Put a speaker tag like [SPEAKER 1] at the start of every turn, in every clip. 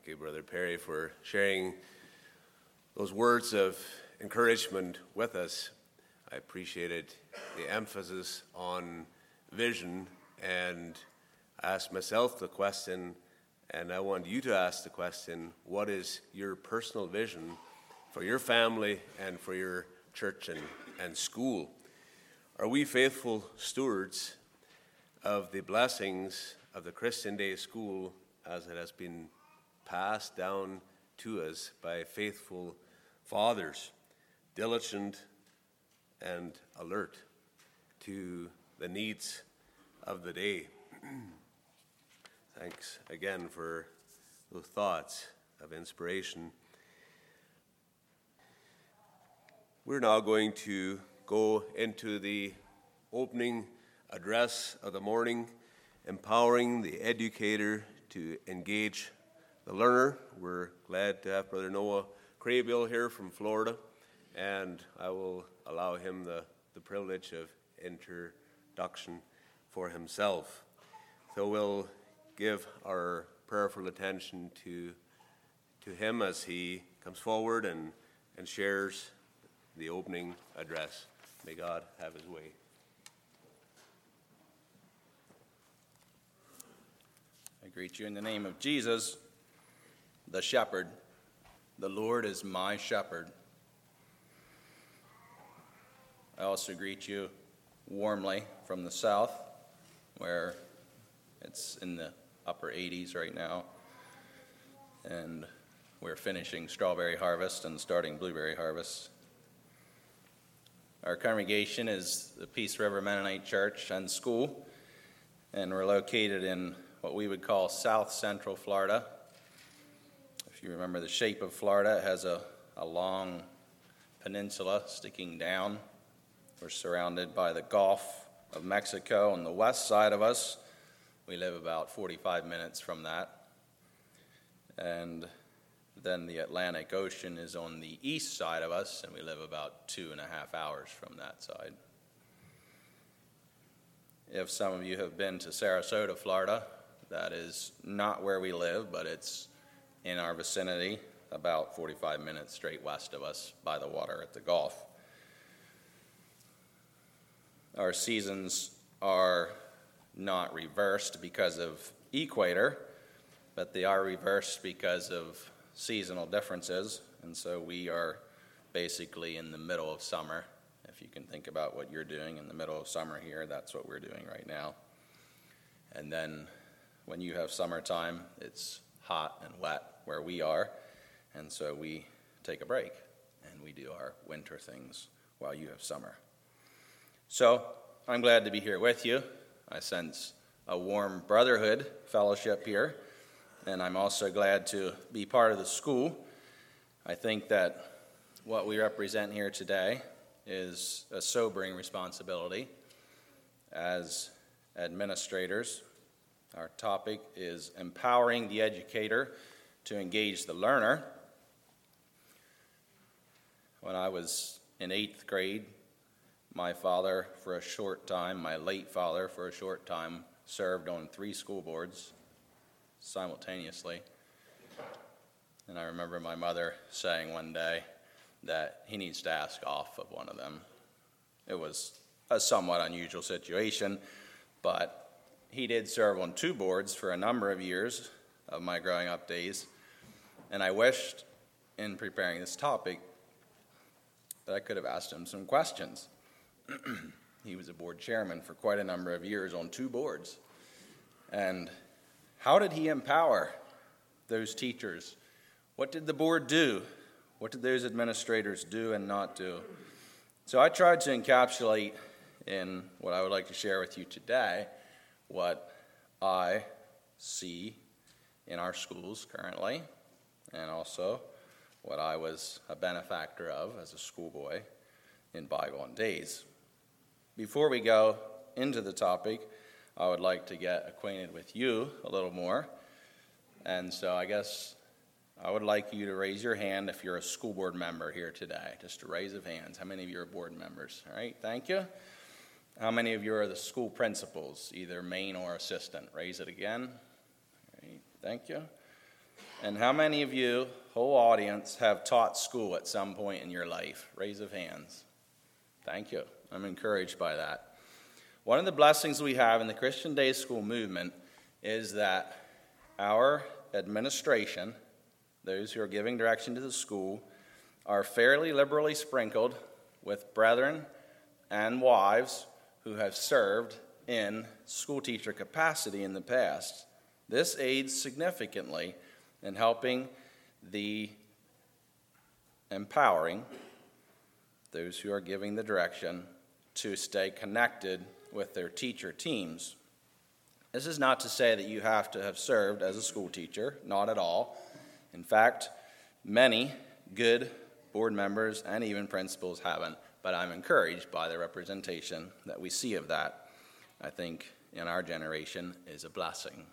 [SPEAKER 1] Thank you, Brother Perry, for sharing those words of encouragement with us. I appreciated the emphasis on vision, and asked myself the question, and I want you to ask the question, what is your personal vision for your family and for your church and school? Are we faithful stewards of the blessings of the Christian Day School as it has been passed down to us by faithful fathers, diligent and alert to the needs of the day? Thanks again for those thoughts of inspiration. We're now going to go into the opening address of the morning, empowering the educator to engage the learner. We're glad to have Brother Noah Craybill here from Florida, and I will allow him the privilege of introduction for himself. So we'll give our prayerful attention to him as he comes forward and shares the opening address. May God have his way.
[SPEAKER 2] I greet you in the name of Jesus, the shepherd. The Lord is my shepherd. I also greet you warmly from the south, where it's in the upper 80s right now, and we're finishing strawberry harvest and starting blueberry harvest. Our congregation is the Peace River Mennonite Church and School, and we're located in what we would call South Central Florida. If you remember the shape of Florida, it has a long peninsula sticking down. We're surrounded by the Gulf of Mexico on the west side of us. We live about 45 minutes from that. And then the Atlantic Ocean is on the east side of us, and we live about 2.5 hours from that side. If some of you have been to Sarasota, Florida, that is not where we live, but it's in our vicinity, about 45 minutes straight west of us by the water at the Gulf. Our seasons are not reversed because of equator, but they are reversed because of seasonal differences, and so we are basically in the middle of summer. If you can think about what you're doing in the middle of summer here, that's what we're doing right now. And then when you have summertime, it's hot and wet where we are, and so we take a break and we do our winter things while you have summer. So I'm glad to be here with you. I sense a warm brotherhood fellowship here, and I'm also glad to be part of the school. I think that what we represent here today is a sobering responsibility as administrators. Our topic is empowering the educator to engage the learner. When I was in 8th grade, my father, for a short time, my late father, for a short time, served on 3 school boards simultaneously. And I remember my mother saying one day that he needs to ask off of one of them. It was a somewhat unusual situation, but he did serve on 2 boards for a number of years of my growing up days. And I wished, in preparing this topic, that I could have asked him some questions. He was a board chairman for quite a number of years on 2 boards. And how did he empower those teachers? What did the board do? What did those administrators do and not do? So I tried to encapsulate in what I would like to share with you today what I see in our schools currently, and also what I was a benefactor of as a schoolboy in bygone days. Before we go into the topic, I would like to get acquainted with you a little more. And so I guess I would like you to raise your hand if you're a school board member here today. Just a raise of hands. How many of you are board members? All right, thank you. How many of you are the school principals, either main or assistant? Raise it again. All right, thank you. And how many of you, whole audience, have taught school at some point in your life? Raise of hands. Thank you. I'm encouraged by that. One of the blessings we have in the Christian Day School movement is that our administration, those who are giving direction to the school, are fairly liberally sprinkled with brethren and wives who have served in school teacher capacity in the past. This aids significantly in helping empowering those who are giving the direction to stay connected with their teacher teams. This is not to say that you have to have served as a school teacher, not at all. In fact, many good board members and even principals haven't, but I'm encouraged by the representation that we see of that. I think in our generation is a blessing.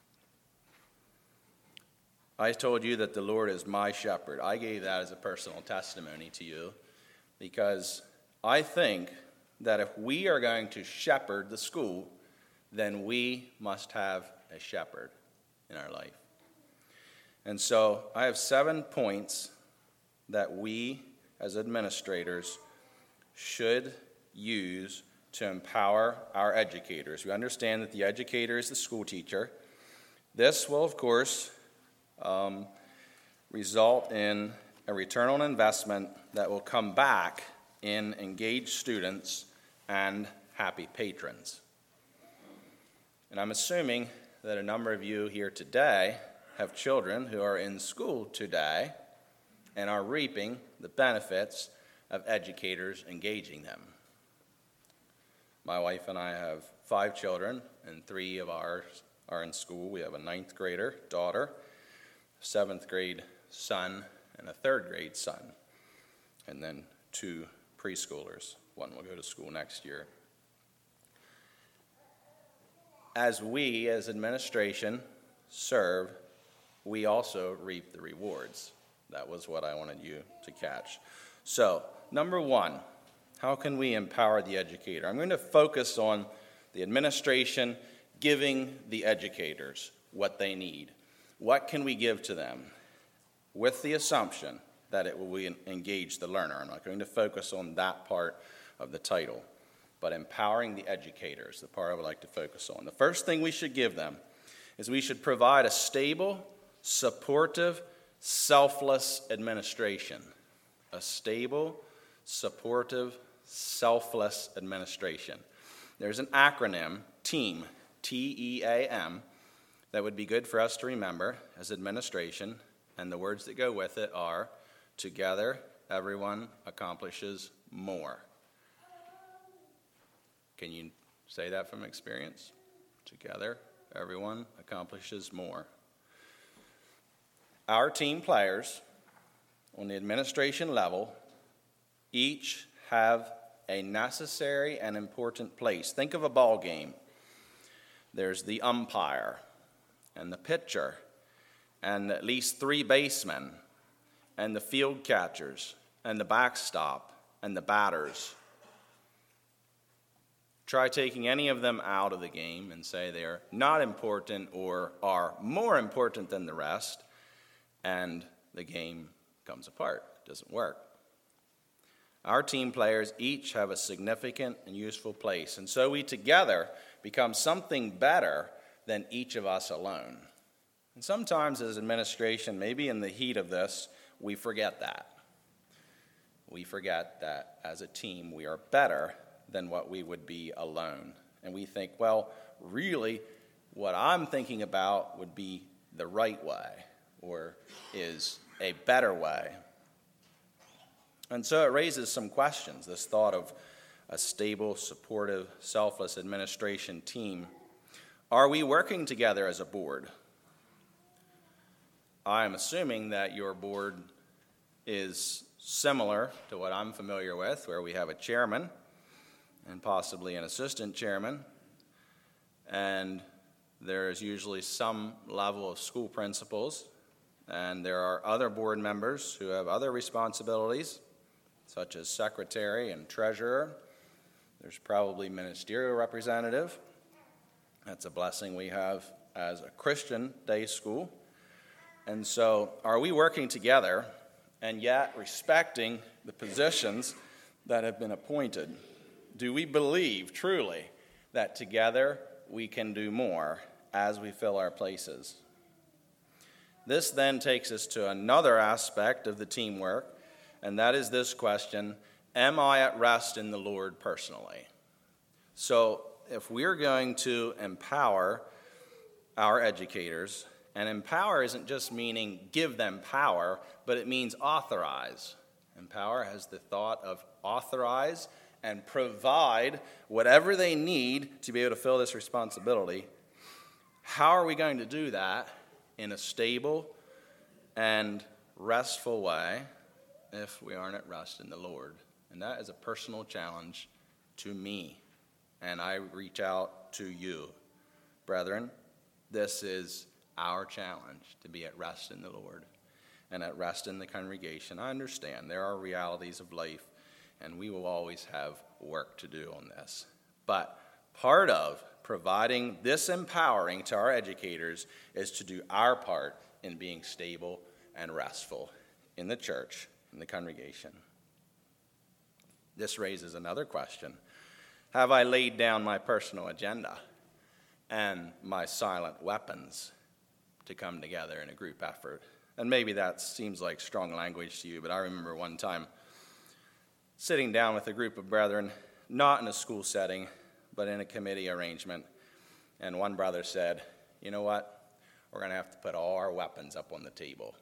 [SPEAKER 2] I told you that the Lord is my shepherd. I gave that as a personal testimony to you because I think that if we are going to shepherd the school, then we must have a shepherd in our life. And so I have 7 points that we as administrators should use to empower our educators. We understand that the educator is the school teacher. This will, of course, result in a return on investment that will come back in engaged students and happy patrons. And I'm assuming that a number of you here today have children who are in school today and are reaping the benefits of educators engaging them. My wife and I have 5 children, and 3 of ours are in school. We have a 9th grader daughter, 7th grade son, and a 3rd grade son, and then 2 preschoolers. One will go to school next year. As we, as administration, serve, we also reap the rewards. That was what I wanted you to catch. So, number 1, how can we empower the educator? I'm going to focus on the administration giving the educators what they need. What can we give to them? With the assumption that it will engage the learner. I'm not going to focus on that part of the title, but empowering the educators, the part I would like to focus on. The first thing we should give them is we should provide a stable, supportive, selfless administration. A stable, supportive, selfless administration. There's an acronym, TEAM, T-E-A-M, that would be good for us to remember as administration, and the words that go with it are, together, everyone accomplishes more. Can you say that from experience? Together, everyone accomplishes more. Our team players on the administration level each have a necessary and important place. Think of a ball game. There's the umpire and the pitcher and at least 3 basemen and the field catchers and the backstop and the batters. Try taking any of them out of the game and say they're not important or are more important than the rest, and the game comes apart. It doesn't work. Our team players each have a significant and useful place, and so we together become something better than each of us alone. And sometimes as administration, maybe in the heat of this, we forget that. We forget that as a team we are better than what we would be alone. And we think, well, really, what I'm thinking about would be the right way or is a better way. And so it raises some questions, this thought of a stable, supportive, selfless administration team. Are we working together as a board? I'm assuming that your board is similar to what I'm familiar with, where we have a chairman and possibly an assistant chairman, and there is usually some level of school principals, and there are other board members who have other responsibilities, such as secretary and treasurer. There's probably ministerial representative. That's a blessing we have as a Christian day school. And so, are we working together and yet respecting the positions that have been appointed? Do we believe truly that together we can do more as we fill our places? This then takes us to another aspect of the teamwork, and that is this question: am I at rest in the Lord personally? So if we're going to empower our educators, and empower isn't just meaning give them power, but it means authorize. Empower has the thought of authorize and provide whatever they need to be able to fill this responsibility. How are we going to do that in a stable and restful way if we aren't at rest in the Lord? And that is a personal challenge to me. And I reach out to you. Brethren, this is our challenge, to be at rest in the Lord and at rest in the congregation. I understand there are realities of life, and we will always have work to do on this. But part of providing this empowering to our educators is to do our part in being stable and restful in the church, in the congregation. This raises another question. Have I laid down my personal agenda and my silent weapons to come together in a group effort? And maybe that seems like strong language to you, but I remember one time sitting down with a group of brethren, not in a school setting, but in a committee arrangement, and one brother said, "You know what? We're going to have to put all our weapons up on the table.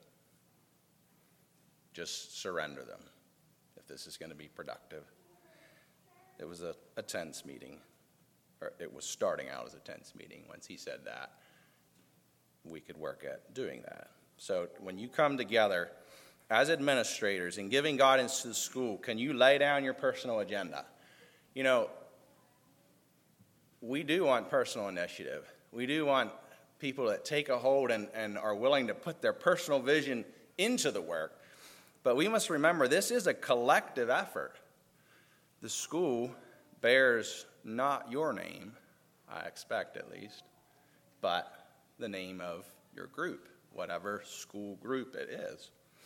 [SPEAKER 2] Just surrender them if this is going to be productive." It was a tense meeting, or it was starting out as a tense meeting. Once he said that, we could work at doing that. So when you come together as administrators and giving guidance to the school, can you lay down your personal agenda? You know, we do want personal initiative. We do want people that take a hold and are willing to put their personal vision into the work. But we must remember this is a collective effort. The school bears not your name, I expect at least, but the name of your group, whatever school group it is.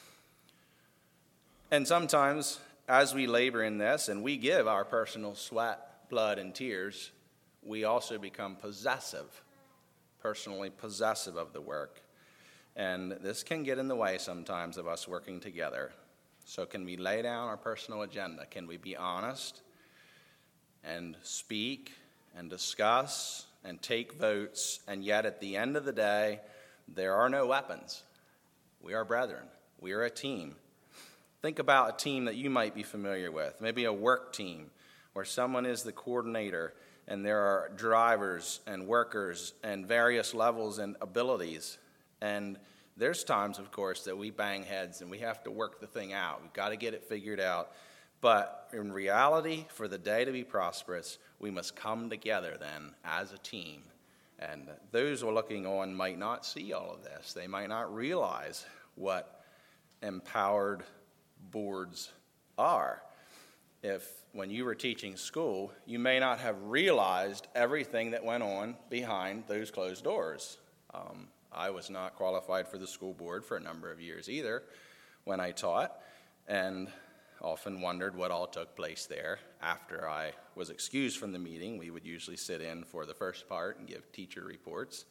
[SPEAKER 2] And sometimes, as we labor in this and we give our personal sweat, blood, and tears, we also become possessive, personally possessive of the work. And this can get in the way sometimes of us working together. So can we lay down our personal agenda? Can we be honest and speak and discuss and take votes, and yet at the end of the day, there are no weapons? We are brethren. We are a team. Think about a team that you might be familiar with, maybe a work team where someone is the coordinator and there are drivers and workers and various levels and abilities. And there's times, of course, that we bang heads and we have to work the thing out. We've got to get it figured out. But in reality, for the day to be prosperous, we must come together then as a team. And those who are looking on might not see all of this. They might not realize what empowered boards are. If when you were teaching school, you may not have realized everything that went on behind those closed doors. I was not qualified for the school board for a number of years either when I taught, and often wondered what all took place there. After I was excused from the meeting, we would usually sit in for the first part and give teacher reports.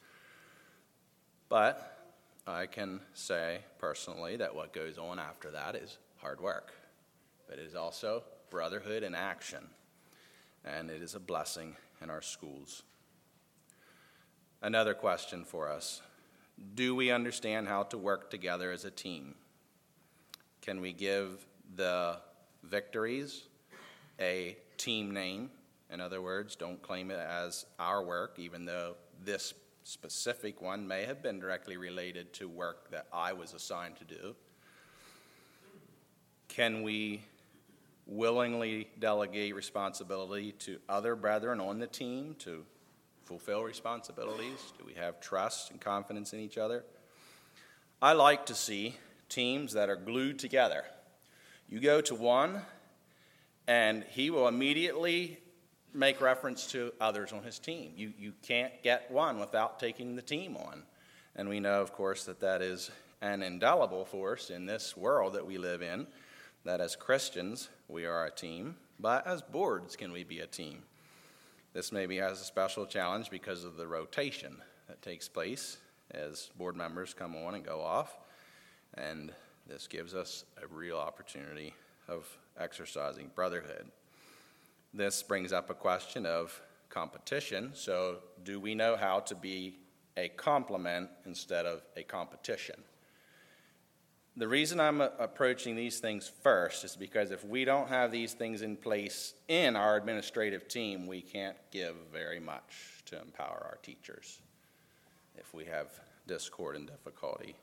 [SPEAKER 2] But I can say personally that what goes on after that is hard work. But it is also brotherhood in action, and it is a blessing in our schools. Another question for us: do we understand how to work together as a team? Can we give the victories a team name? In other words, don't claim it as our work, even though this specific one may have been directly related to work that I was assigned to do. Can we willingly delegate responsibility to other brethren on the team to fulfill responsibilities? Do we have trust and confidence in each other? I like to see teams that are glued together. You go to one, and he will immediately make reference to others on his team. You can't get one without taking the team on. And we know, of course, that is and indelible force in this world that we live in, that as Christians, we are a team, but as boards, can we be a team? This maybe has a special challenge because of the rotation that takes place as board members come on and go off, and this gives us a real opportunity of exercising brotherhood. This brings up a question of competition. So do we know how to be a complement instead of a competition? The reason I'm approaching these things first is because if we don't have these things in place in our administrative team, we can't give very much to empower our teachers if we have discord and difficulty.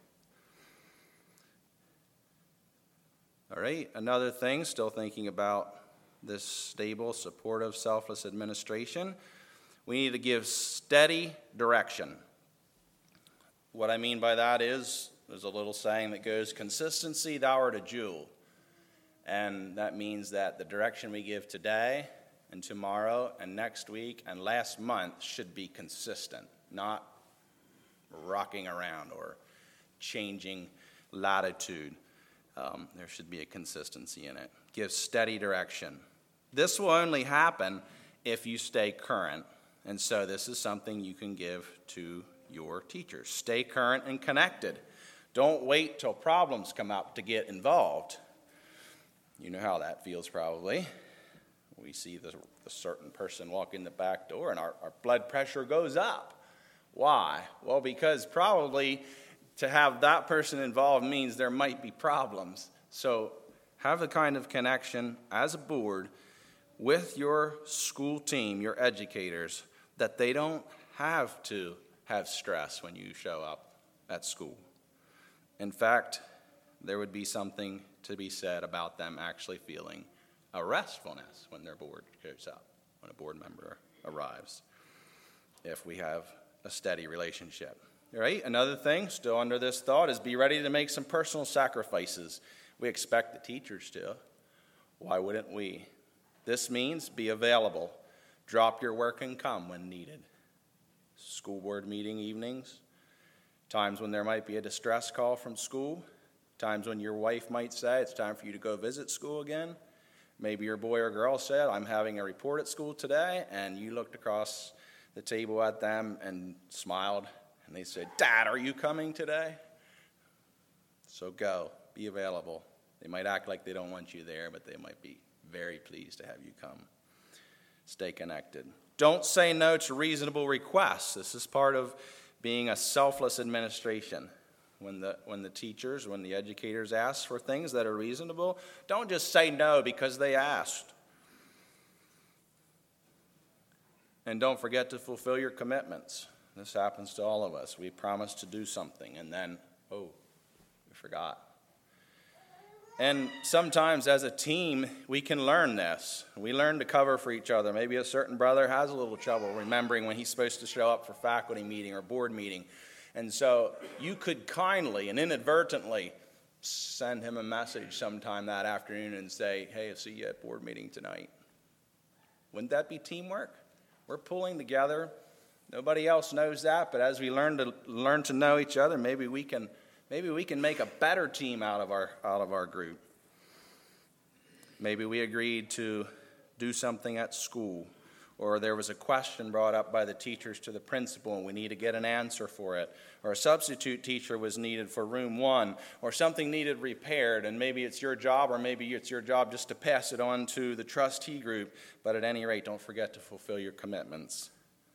[SPEAKER 2] All right, another thing, still thinking about this stable, supportive, selfless administration, we need to give steady direction. What I mean by that is, there's a little saying that goes, consistency, thou art a jewel. And that means that the direction we give today and tomorrow and next week and last month should be consistent, not rocking around or changing latitude. There should be a consistency in it. Give steady direction. This will only happen if you stay current. And so this is something you can give to your teachers. Stay current and connected. Don't wait till problems come up to get involved. You know how that feels probably. We see the certain person walk in the back door and our blood pressure goes up. Why? Well, because probably to have that person involved means there might be problems. So have the kind of connection as a board with your school team, your educators, that they don't have to have stress when you show up at school. In fact, there would be something to be said about them actually feeling a restfulness when their board goes up, when a board member arrives, if we have a steady relationship. All right, another thing, still under this thought, is be ready to make some personal sacrifices. We expect the teachers to. Why wouldn't we? This means be available. Drop your work and come when needed. School board meeting evenings, times when there might be a distress call from school, times when your wife might say it's time for you to go visit school again. Maybe your boy or girl said, I'm having a report at school today, and you looked across the table at them and smiled, and they said, Dad, are you coming today? So go, be available. They might act like they don't want you there, but they might be very pleased to have you come. Stay connected. Don't say no to reasonable requests. This is part of being a selfless administration. When the teachers, when the educators ask for things that are reasonable, don't just say no because they asked. And don't forget to fulfill your commitments. This happens to all of us. We promise to do something, and then, we forgot. And sometimes as a team, we can learn this. We learn to cover for each other. Maybe a certain brother has a little trouble remembering when he's supposed to show up for faculty meeting or board meeting. And so you could kindly and inadvertently send him a message sometime that afternoon and say, hey, I'll see you at board meeting tonight. Wouldn't that be teamwork? We're pulling together. Nobody else knows that, but as we learn to know each other, maybe we can make a better team out of our group. Maybe we agreed to do something at school, or there was a question brought up by the teachers to the principal and we need to get an answer for it, or a substitute teacher was needed for room 1, or something needed repaired, and maybe it's your job, or maybe it's your job just to pass it on to the trustee group, but at any rate, don't forget to fulfill your commitments.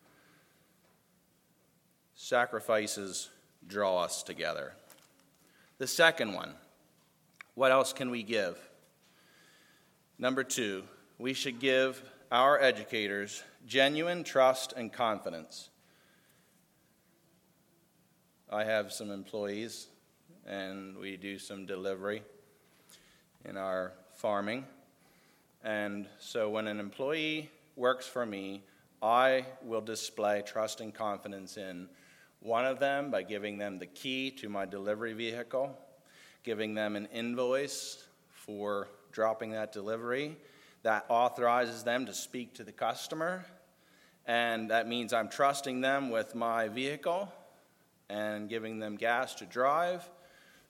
[SPEAKER 2] Sacrifices draw us together. The second one, what else can we give? Number 2, we should give our educators genuine trust and confidence. I have some employees, and we do some delivery in our farming. And so when an employee works for me, I will display trust and confidence in one of them by giving them the key to my delivery vehicle, giving them an invoice for dropping that delivery that authorizes them to speak to the customer, and that means I'm trusting them with my vehicle and giving them gas to drive,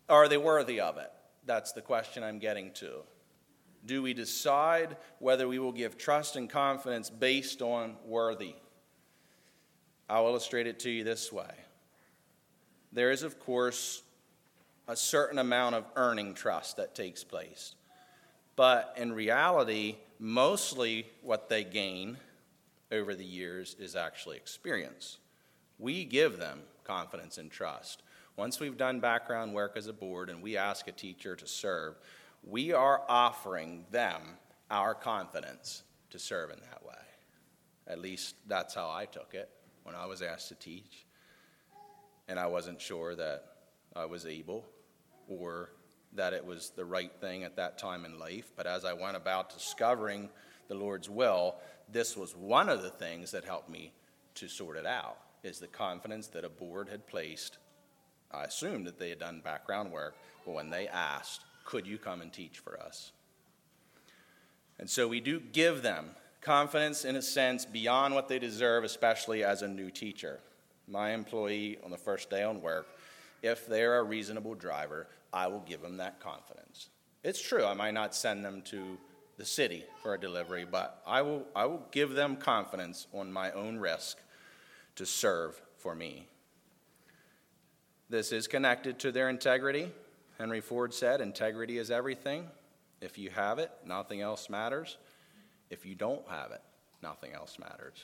[SPEAKER 2] Are they worthy of it? That's the question I'm getting to. Do we decide whether we will give trust and confidence based on worthy? I'll illustrate it to you this way. There is, of course, a certain amount of earning trust that takes place. But in reality, mostly what they gain over the years is actually experience. We give them confidence and trust. Once we've done background work as a board and we ask a teacher to serve, we are offering them our confidence to serve in that way. At least that's how I took it when I was asked to teach. And I wasn't sure that I was able or that it was the right thing at that time in life. But as I went about discovering the Lord's will, this was one of the things that helped me to sort it out, is the confidence that a board had placed. I assumed that they had done background work, but when they asked, could you come and teach for us? And so we do give them confidence in a sense beyond what they deserve, especially as a new teacher. My employee on the first day on work, if they're a reasonable driver, I will give them that confidence. It's true, I might not send them to the city for a delivery, but I will give them confidence on my own risk to serve for me. This is connected to their integrity. Henry Ford said, integrity is everything. If you have it, nothing else matters. If you don't have it, nothing else matters.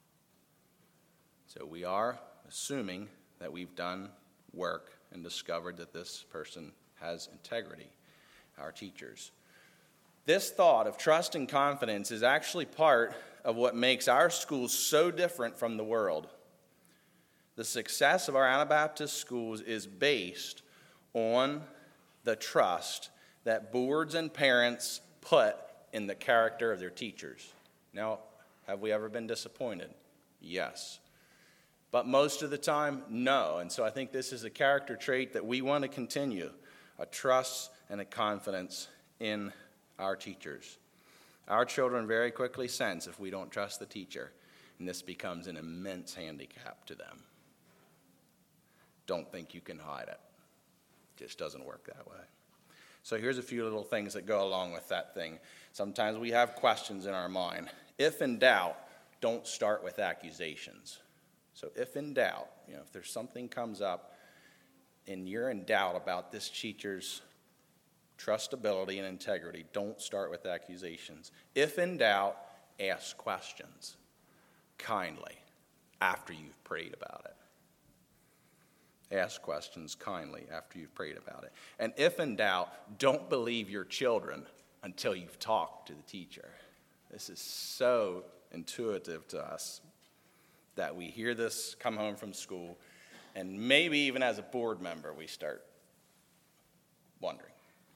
[SPEAKER 2] So we are assuming that we've done work and discovered that this person has integrity, our teachers. This thought of trust and confidence is actually part of what makes our schools so different from the world. The success of our Anabaptist schools is based on the trust that boards and parents put in the character of their teachers. Now, have we ever been disappointed? Yes. But most of the time, no. And so I think this is a character trait that we want to continue, a trust and a confidence in our teachers. Our children very quickly sense if we don't trust the teacher, and this becomes an immense handicap to them. Don't think you can hide it. Just doesn't work that way. So here's a few little things that go along with that thing. Sometimes we have questions in our mind. If in doubt, don't start with accusations. So if in doubt, if there's something comes up and you're in doubt about this teacher's trustability and integrity, don't start with accusations. If in doubt, ask questions kindly after you've prayed about it. Ask questions kindly after you've prayed about it. And if in doubt, don't believe your children until you've talked to the teacher. This is so intuitive to us that we hear this come home from school, and maybe even as a board member, we start wondering.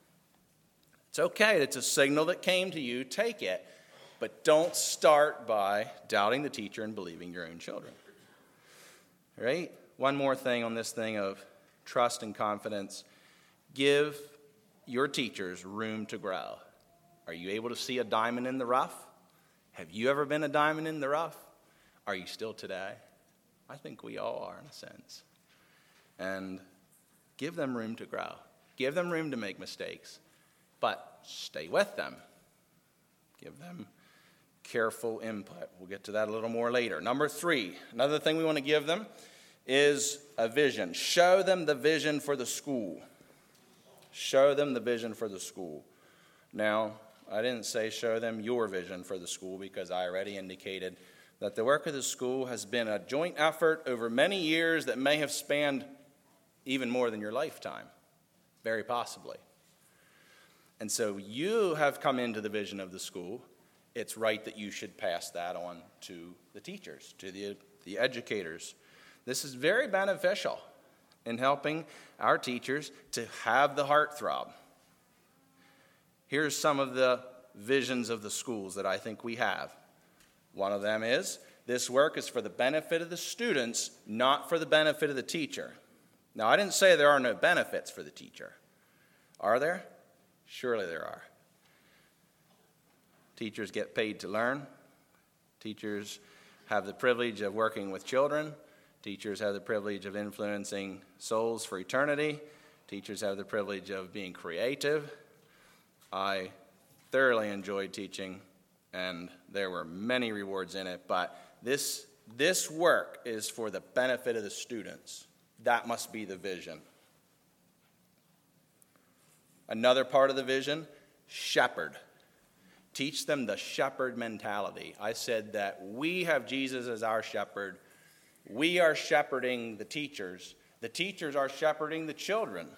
[SPEAKER 2] It's okay, it's a signal that came to you, take it, but don't start by doubting the teacher and believing your own children. Right? One more thing on this thing of trust and confidence. Give your teachers room to grow. Are you able to see a diamond in the rough? Have you ever been a diamond in the rough? Are you still today? I think we all are in a sense. And give them room to grow. Give them room to make mistakes. But stay with them. Give them careful input. We'll get to that a little more later. Number 3, another thing we want to give them is a vision. Show them the vision for the school. Show them the vision for the school. Now, I didn't say show them your vision for the school because I already indicated that the work of the school has been a joint effort over many years that may have spanned even more than your lifetime, very possibly. And so you have come into the vision of the school. It's right that you should pass that on to the teachers, to the educators. This is very beneficial in helping our teachers to have the heartthrob. Here's some of the visions of the schools that I think we have. One of them is, this work is for the benefit of the students, not for the benefit of the teacher. Now, I didn't say there are no benefits for the teacher. Are there? Surely there are. Teachers get paid to learn. Teachers have the privilege of working with children. Teachers have the privilege of influencing souls for eternity. Teachers have the privilege of being creative. I thoroughly enjoyed teaching, and there were many rewards in it, but this work is for the benefit of the students. That must be the vision. Another part of the vision, shepherd. Teach them the shepherd mentality. I said that we have Jesus as our shepherd. We are shepherding the teachers. The teachers are shepherding the children.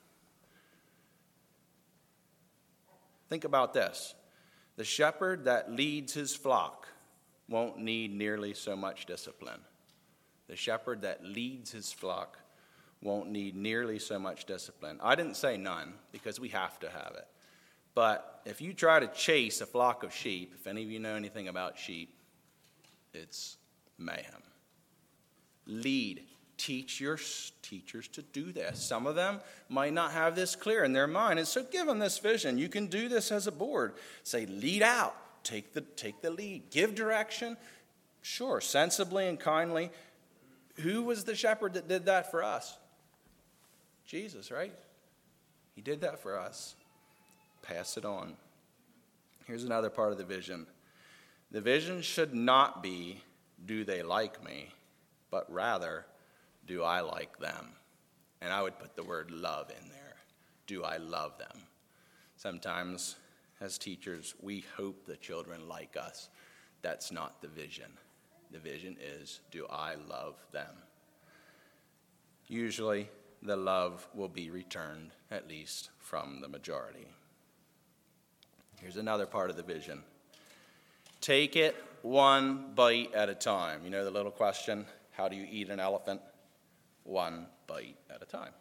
[SPEAKER 2] Think about this. The shepherd that leads his flock won't need nearly so much discipline. The shepherd that leads his flock won't need nearly so much discipline. I didn't say none, because we have to have it. But if you try to chase a flock of sheep, if any of you know anything about sheep, it's mayhem. Lead. Teach your teachers to do this. Some of them might not have this clear in their mind, and so give them this vision. You can do this as a board. Say, lead out. Take the lead. Give direction. Sure, sensibly and kindly. Who was the shepherd that did that for us? Jesus, right? He did that for us. Pass it on. Here's another part of the vision. The vision should not be, do they like me, but rather, do I like them? And I would put the word love in there. Do I love them? Sometimes, as teachers, we hope the children like us. That's not the vision. The vision is, do I love them? Usually, the love will be returned, at least from the majority. Here's another part of the vision. Take it one bite at a time. You know the little question, how do you eat an elephant? One bite at a time.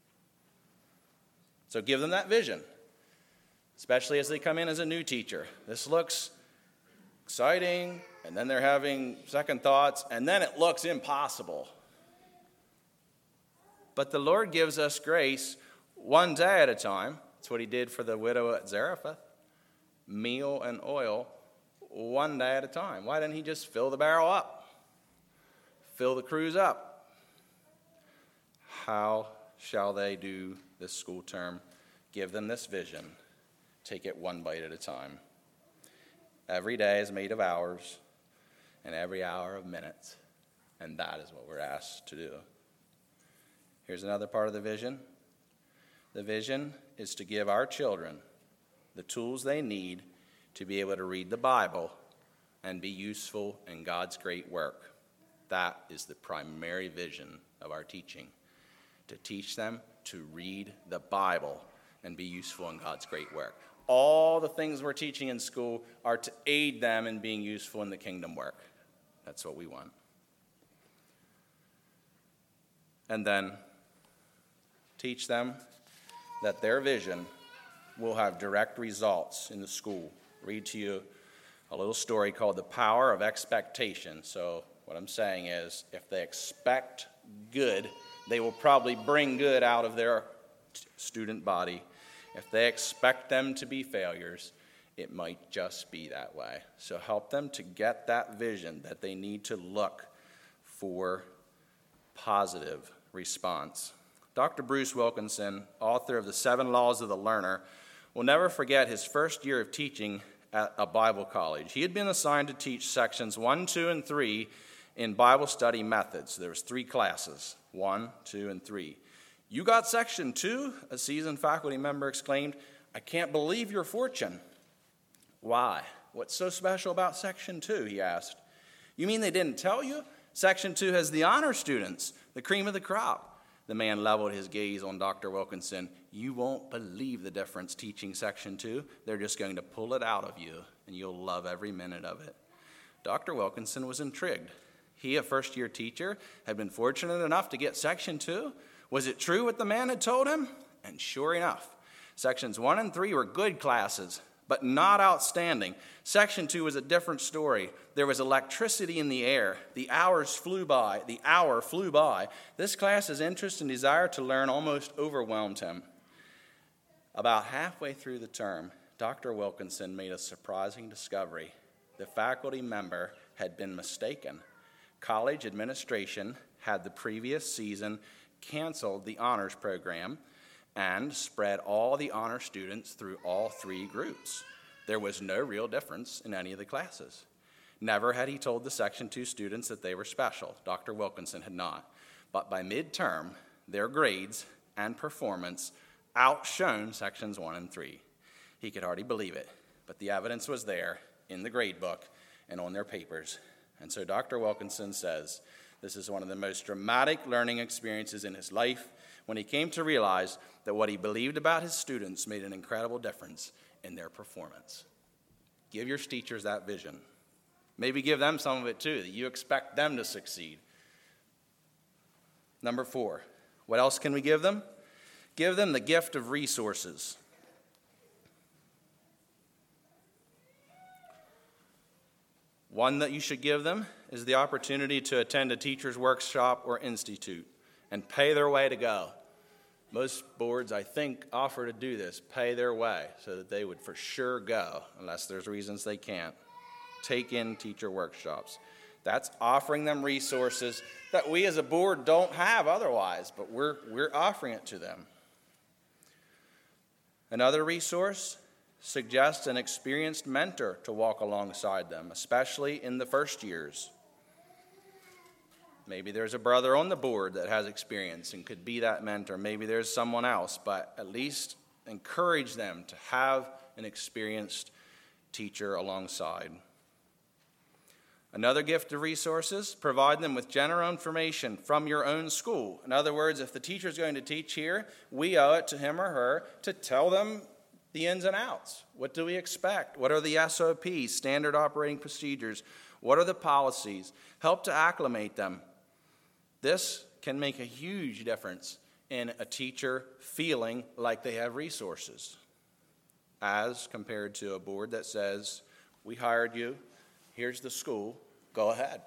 [SPEAKER 2] So give them that vision, especially as they come in as a new teacher. This looks exciting, and then they're having second thoughts, and then it looks impossible. But the Lord gives us grace one day at a time. That's what he did for the widow at Zarephath. Meal and oil one day at a time. Why didn't he just fill the barrel up? Fill the cruse up? How shall they do this school term? Give them this vision. Take it one bite at a time. Every day is made of hours, and every hour of minutes. And that is what we're asked to do. Here's another part of the vision. The vision is to give our children the tools they need to be able to read the Bible and be useful in God's great work. That is the primary vision of our teaching, to teach them to read the Bible and be useful in God's great work. All the things we're teaching in school are to aid them in being useful in the kingdom work. That's what we want. And then teach them that their vision will have direct results in the school. Read to you a little story called The Power of Expectation. So what I'm saying is, if they expect good, they will probably bring good out of their student body. If they expect them to be failures, it might just be that way. So help them to get that vision that they need to look for positive response. Dr. Bruce Wilkinson, author of The 7 Laws of the Learner, will never forget his first year of teaching at a Bible college. He had been assigned to teach sections 1, 2, and 3 in Bible study methods. There was 3 classes, 1, 2, and 3. "You got section 2?" a seasoned faculty member exclaimed. "I can't believe your fortune." "Why? What's so special about section 2?" he asked. "You mean they didn't tell you? Section 2 has the honor students, the cream of the crop." The man leveled his gaze on Dr. Wilkinson. "You won't believe the difference teaching section 2. They're just going to pull it out of you, and you'll love every minute of it." Dr. Wilkinson was intrigued. He, a first-year teacher, had been fortunate enough to get section 2. Was it true what the man had told him? And sure enough, sections 1 and 3 were good classes, but not outstanding. Section 2 was a different story. There was electricity in the air. The hour flew by. This class's interest and desire to learn almost overwhelmed him. About halfway through the term, Dr. Wilkinson made a surprising discovery. The faculty member had been mistaken. College administration had the previous season canceled the honors program, and spread all the honor students through all 3 groups. There was no real difference in any of the classes. Never had he told the Section 2 students that they were special. Dr. Wilkinson had not. But by midterm, their grades and performance outshone Sections 1 and 3. He could hardly believe it, but the evidence was there in the grade book and on their papers. And so Dr. Wilkinson says this is one of the most dramatic learning experiences in his life when he came to realize that what he believed about his students made an incredible difference in their performance. Give your teachers that vision. Maybe give them some of it too, that you expect them to succeed. Number 4, what else can we give them? Give them the gift of resources. One that you should give them is the opportunity to attend a teacher's workshop or institute and pay their way to go. Most boards, I think, offer to do this, pay their way, so that they would for sure go, unless there's reasons they can't. Take in teacher workshops. That's offering them resources that we as a board don't have otherwise, but we're offering it to them. Another resource, suggest an experienced mentor to walk alongside them, especially in the first years. Maybe there's a brother on the board that has experience and could be that mentor. Maybe there's someone else, but at least encourage them to have an experienced teacher alongside. Another gift of resources, provide them with general information from your own school. In other words, if the teacher is going to teach here, we owe it to him or her to tell them the ins and outs. What do we expect? What are the SOPs, standard operating procedures? What are the policies? Help to acclimate them. This can make a huge difference in a teacher feeling like they have resources, as compared to a board that says, we hired you, here's the school, go ahead.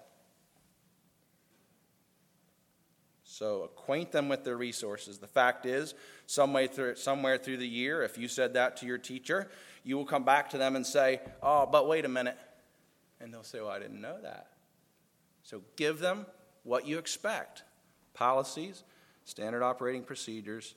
[SPEAKER 2] So acquaint them with their resources. The fact is, somewhere through the year, if you said that to your teacher, you will come back to them and say, oh, but wait a minute. And they'll say, well, I didn't know that. So give them what you expect. Policies, standard operating procedures.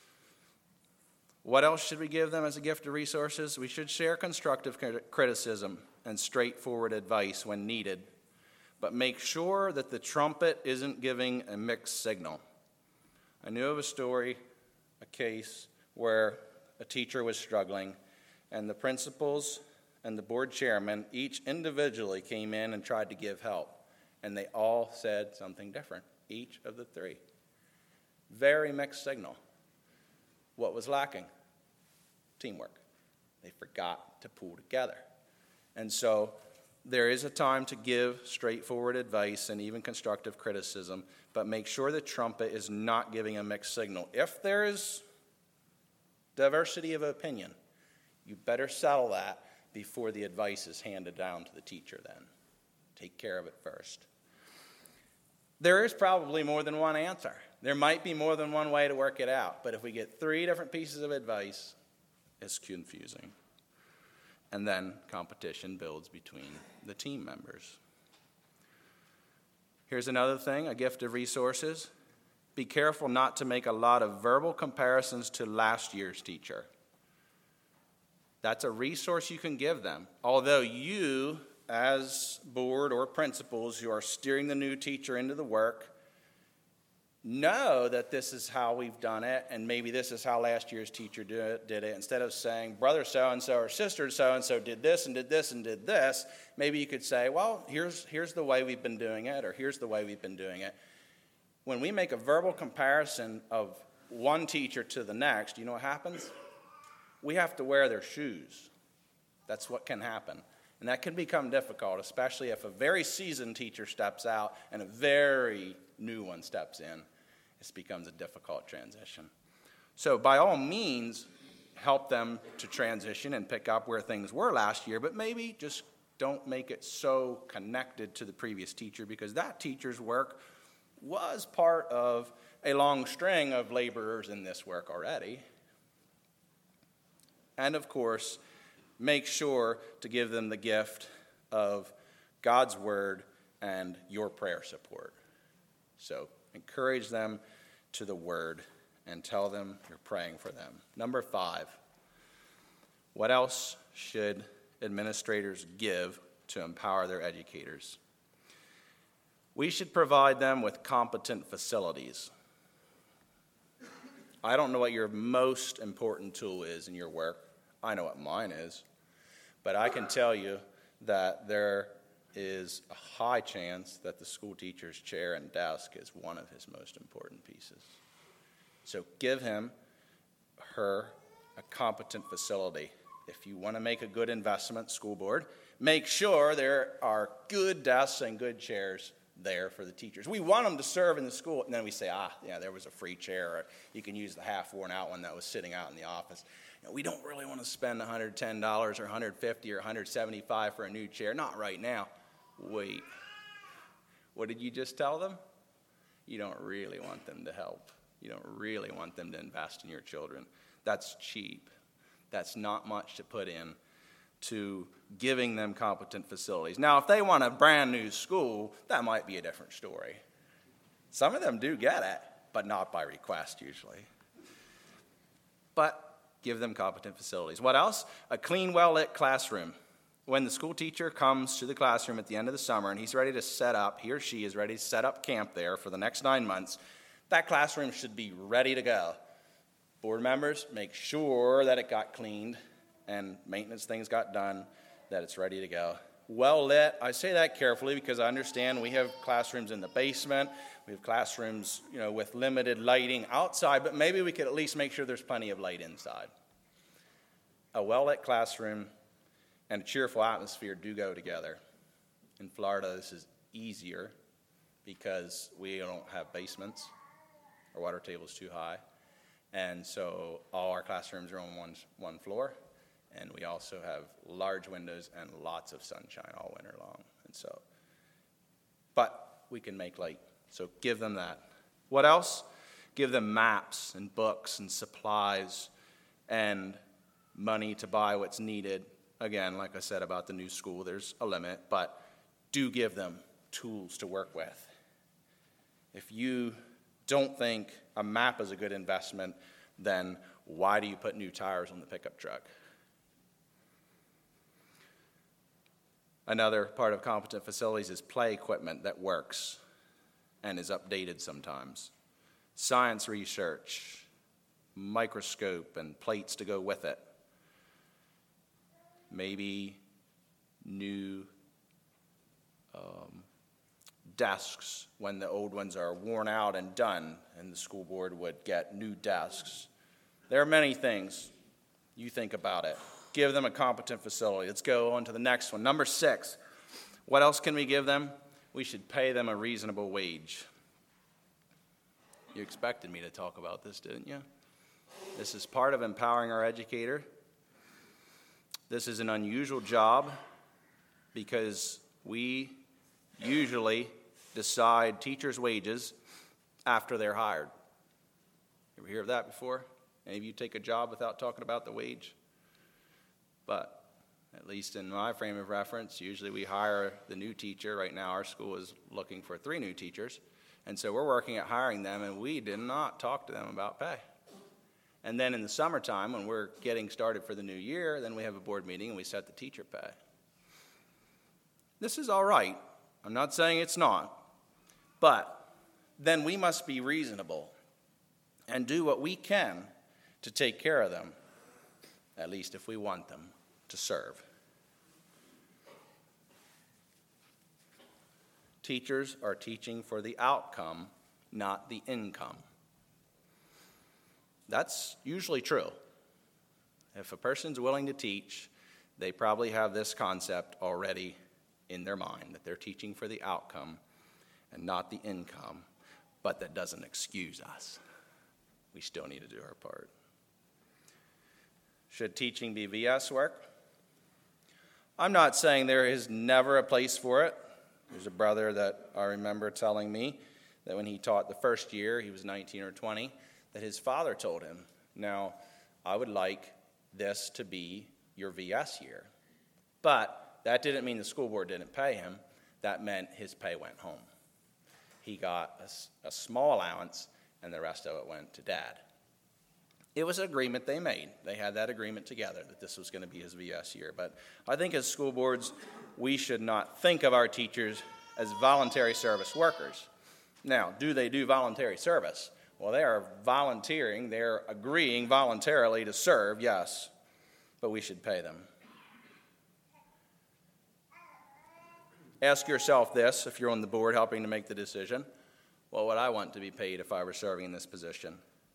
[SPEAKER 2] What else should we give them as a gift of resources? We should share constructive criticism and straightforward advice when needed, but make sure that the trumpet isn't giving a mixed signal. I knew of a story, a case, where a teacher was struggling, and the principals and the board chairman each individually came in and tried to give help, and they all said something different, each of the 3. Very mixed signal. What was lacking? Teamwork. They forgot to pull together. And so there is a time to give straightforward advice and even constructive criticism, but make sure the trumpet is not giving a mixed signal. If there is diversity of opinion, you better settle that before the advice is handed down to the teacher then. Take care of it first. There is probably more than one answer. There might be more than one way to work it out, but if we get 3 different pieces of advice, it's confusing. And then competition builds between the team members. Here's another thing, a gift of resources. Be careful not to make a lot of verbal comparisons to last year's teacher. That's a resource you can give them. Although you, as board or principals who are steering the new teacher into the work, know that this is how we've done it, and maybe this is how last year's teacher did it. Instead of saying, brother so-and-so or sister so-and-so did this and did this and did this, maybe you could say, well, here's the way we've been doing it, or here's the way we've been doing it. When we make a verbal comparison of one teacher to the next, you know what happens? We have to wear their shoes. That's what can happen. And that can become difficult, especially if a very seasoned teacher steps out and a very new one steps in. It becomes a difficult transition. So by all means, help them to transition and pick up where things were last year, but maybe just don't make it so connected to the previous teacher, because that teacher's work was part of a long string of laborers in this work already. And of course, make sure to give them the gift of God's word and your prayer support. So encourage them to the word and tell them you're praying for them. Number 5, what else should administrators give to empower their educators? We should provide them with competent facilities. I don't know what your most important tool is in your work. I know what mine is. But I can tell you that there is a high chance that the school teacher's chair and desk is one of his most important pieces. So give him, her, a competent facility. If you want to make a good investment, school board, make sure there are good desks and good chairs there for the teachers. We want them to serve in the school, and then we say, there was a free chair, or you can use the half-worn-out one that was sitting out in the office. We don't really want to spend $110 or $150 or $175 for a new chair. Not right now. Wait. What did you just tell them? You don't really want them to help. You don't really want them to invest in your children. That's cheap. That's not much to put in to giving them competent facilities. Now, if they want a brand new school, that might be a different story. Some of them do get it, but not by request usually. But give them competent facilities. What else? A clean, well-lit classroom. When the school teacher comes to the classroom at the end of the summer and he's ready to set up, he or she is ready to set up camp there for the next 9 months, that classroom should be ready to go. Board members, make sure that it got cleaned and maintenance things got done, that it's ready to go. Well lit, I say that carefully because I understand we have classrooms in the basement, we have classrooms, with limited lighting outside, but maybe we could at least make sure there's plenty of light inside. A well-lit classroom and a cheerful atmosphere do go together. In Florida, this is easier because we don't have basements. Our water table is too high. And so all our classrooms are on one floor. And we also have large windows and lots of sunshine all winter long. But we can make light. So give them that. What else? Give them maps and books and supplies and money to buy what's needed. Again, like I said about the new school, there's a limit, but do give them tools to work with. If you don't think a map is a good investment, then why do you put new tires on the pickup truck? Another part of competent facilities is play equipment that works and is updated sometimes. Science research, microscope, and plates to go with it. Maybe new desks when the old ones are worn out and done, and the school board would get new desks. There are many things. You think about it. Give them a competent facility. Let's go on to the next one. Number 6. What else can we give them? We should pay them a reasonable wage. You expected me to talk about this, didn't you? This is part of empowering our educator. This is an unusual job because we usually decide teachers' wages after they're hired. Ever hear of that before? Any of you take a job without talking about the wage? But at least in my frame of reference, usually we hire the new teacher. Right now our school is looking for 3 new teachers. And so we're working at hiring them, and we did not talk to them about pay. And then in the summertime, when we're getting started for the new year, then we have a board meeting and we set the teacher pay. This is all right. I'm not saying it's not. But then we must be reasonable and do what we can to take care of them, at least if we want them to serve. Teachers are teaching for the outcome, not the income. That's usually true. If a person's willing to teach, they probably have this concept already in their mind, that they're teaching for the outcome and not the income, but that doesn't excuse us. We still need to do our part. Should teaching be VS work? I'm not saying there is never a place for it. There's a brother that I remember telling me that when he taught the first year, he was 19 or 20, that his father told him, now, I would like this to be your VS year. But that didn't mean the school board didn't pay him. That meant his pay went home. He got a small allowance, and the rest of it went to Dad. It was an agreement they made. They had that agreement together that this was going to be his VS year. But I think as school boards, we should not think of our teachers as voluntary service workers. Now, do they do voluntary service? Well, they are volunteering. They're agreeing voluntarily to serve, yes, but we should pay them. Ask yourself this, if you're on the board helping to make the decision. What would I want to be paid if I were serving in this position?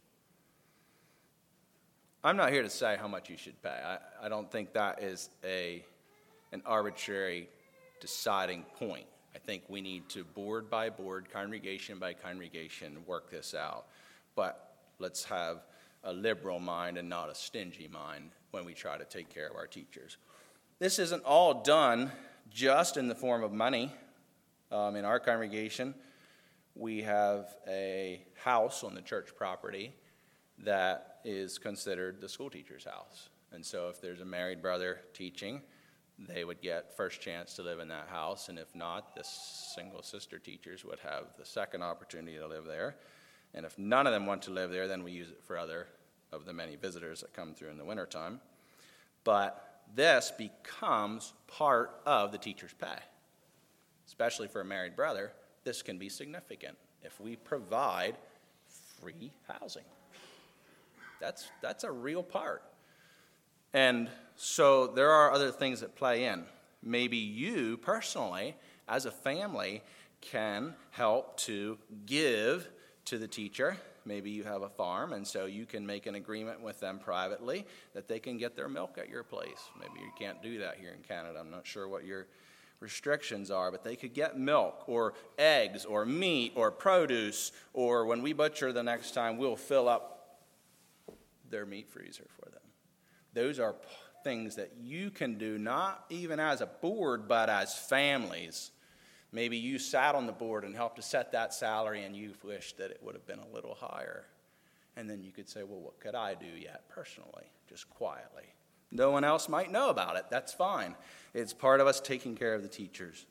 [SPEAKER 2] I'm not here to say how much you should pay. I don't think that is an arbitrary deciding point. I think we need to board by board, congregation by congregation, work this out. But let's have a liberal mind and not a stingy mind when we try to take care of our teachers. This isn't all done just in the form of money. In our congregation, we have a house on the church property that is considered the school teacher's house. And so if there's a married brother teaching, they would get first chance to live in that house. And if not, the single sister teachers would have the second opportunity to live there. And if none of them want to live there, then we use it for other of the many visitors that come through in the wintertime. But this becomes part of the teacher's pay. Especially for a married brother, this can be significant if we provide free housing. That's a real part. And so there are other things that play in. Maybe you personally, as a family, can help to give to the teacher. Maybe you have a farm, and so you can make an agreement with them privately that they can get their milk at your place. Maybe you can't do that here in Canada. I'm not sure what your restrictions are, but they could get milk or eggs or meat or produce, or when we butcher the next time, we'll fill up their meat freezer for them. Those are things that you can do, not even as a board, but as families. Maybe you sat on the board and helped to set that salary, and you wished that it would have been a little higher. And then you could say, well, what could I do yet personally, just quietly? No one else might know about it. That's fine. It's part of us taking care of the teachers.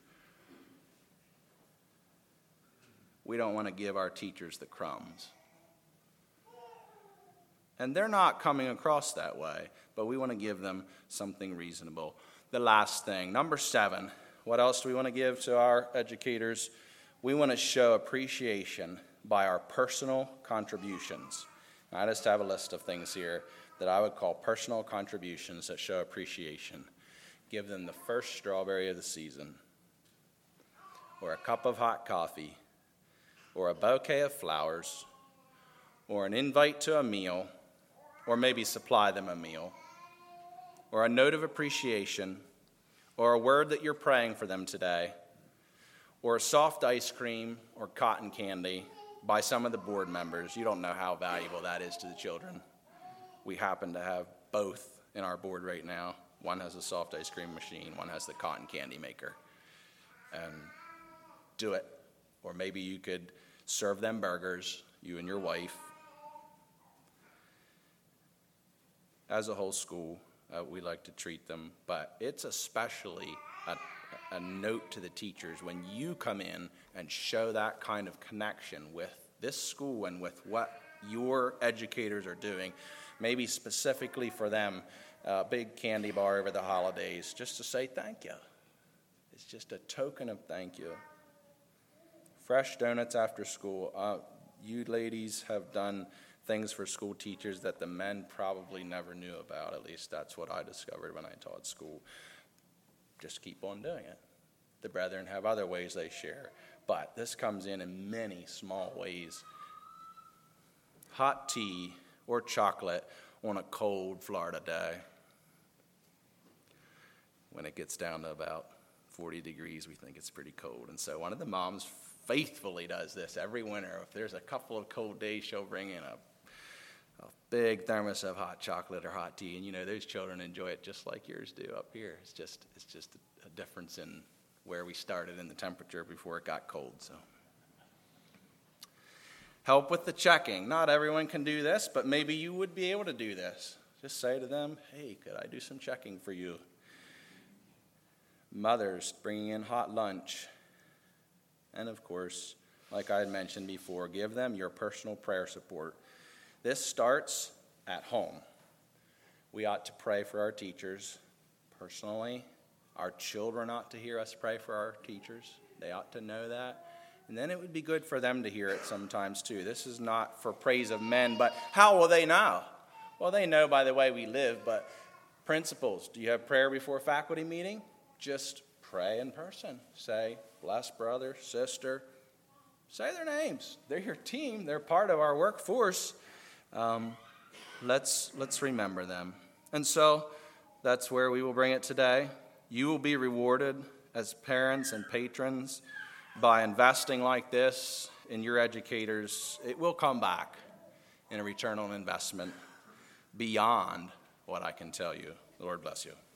[SPEAKER 2] We don't want to give our teachers the crumbs. And they're not coming across that way, but we want to give them something reasonable. The last thing, number 7, what else do we want to give to our educators? We want to show appreciation by our personal contributions. I just have a list of things here that I would call personal contributions that show appreciation. Give them the first strawberry of the season, or a cup of hot coffee, or a bouquet of flowers, or an invite to a meal, or maybe supply them a meal, or a note of appreciation, or a word that you're praying for them today, or a soft ice cream or cotton candy by some of the board members. You don't know how valuable that is to the children. We happen to have both in our board right now. One has a soft ice cream machine, one has the cotton candy maker. And do it. Or maybe you could serve them burgers, you and your wife. As a whole school, we like to treat them, but it's especially a note to the teachers when you come in and show that kind of connection with this school and with what your educators are doing, maybe specifically for them, a big candy bar over the holidays, just to say thank you. It's just a token of thank you. Fresh donuts after school. You ladies have done things for school teachers that the men probably never knew about. At least that's what I discovered when I taught school. Just keep on doing it. The brethren have other ways they share, but this comes in many small ways. Hot tea or chocolate on a cold Florida day. When it gets down to about 40 degrees, we think it's pretty cold. And so one of the moms faithfully does this every winter. If there's a couple of cold days, she'll bring in a big thermos of hot chocolate or hot tea, and you know those children enjoy it just like yours do up here. It's just a difference in where we started in the temperature before it got cold. So help with the checking. Not everyone can do this, but maybe you would be able to do this. Just say to them, hey, could I do some checking for you? Mothers bringing in hot lunch. And of course, like I had mentioned before, give them your personal prayer support. This starts at home. We ought to pray for our teachers personally. Our children ought to hear us pray for our teachers. They ought to know that. And then it would be good for them to hear it sometimes too. This is not for praise of men, but how will they know? Well, they know by the way we live, but principles. Do you have prayer before faculty meeting? Just pray in person. Say, bless brother, sister. Say their names. They're your team. They're part of our workforce. Let's remember them. And so that's where we will bring it today. You will be rewarded as parents and patrons by investing like this in your educators. It will come back in a return on investment beyond what I can tell you. The Lord bless you.